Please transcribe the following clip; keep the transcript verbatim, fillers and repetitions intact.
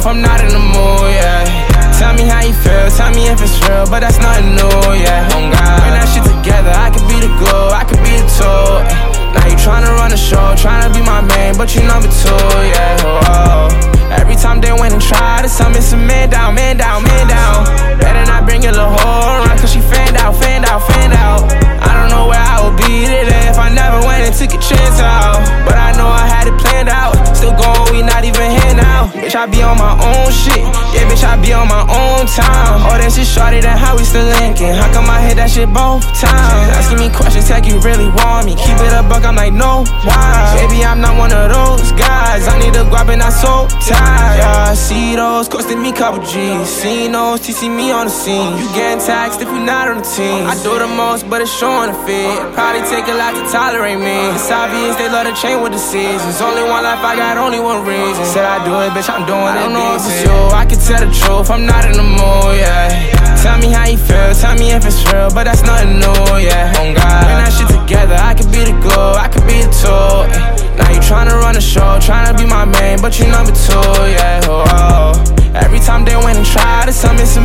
if I'm not in the mood, yeah. Tell me how you feel, tell me if it's real, but that's nothing new, yeah. Oh God, bring that shit together, I could be the glue, I could be the tool. Now you tryna run the show, tryna be my main, but you number two, yeah. Oh, every time they went and tried to tell me some man down, man down, man down. Better not bring your little hoe around, cause she fanned out, fanned out, fanned out. I don't know where I would be today if I never went and took a chance out. But I know I had it planned out, still going, we not even here now. Bitch, I be on my own shit, yeah, bitch, I be on my own time. Oh, that shit shorty, that how we still linking. How come I hit that shit both times? Asking me questions, like you really want me. Keep it a buck, I'm like, no, why? Baby, I'm not one of those guys. I need a guap and I'm so tired. Yeah, I see those, costing me couple G's. Seen those, T C me on the scene. You getting taxed if you not on the team. I do the most, but it's showing the feed. Probably take a lot to tolerate me. It's obvious they love to change with the seasons. Only one life, I got only one reason. Said I do it, bitch, I'm doing it. I don't know if it's you, I can tell the truth, I'm not in the mood, yeah. Tell me how you feel, tell me if it's real, but that's nothing new, yeah. Oh God, bring that shit together, I could be the glue, I could be the tool. Now you tryna run the show, tryna be my main, but you number two, yeah. Oh, every time they went and tried to tell me some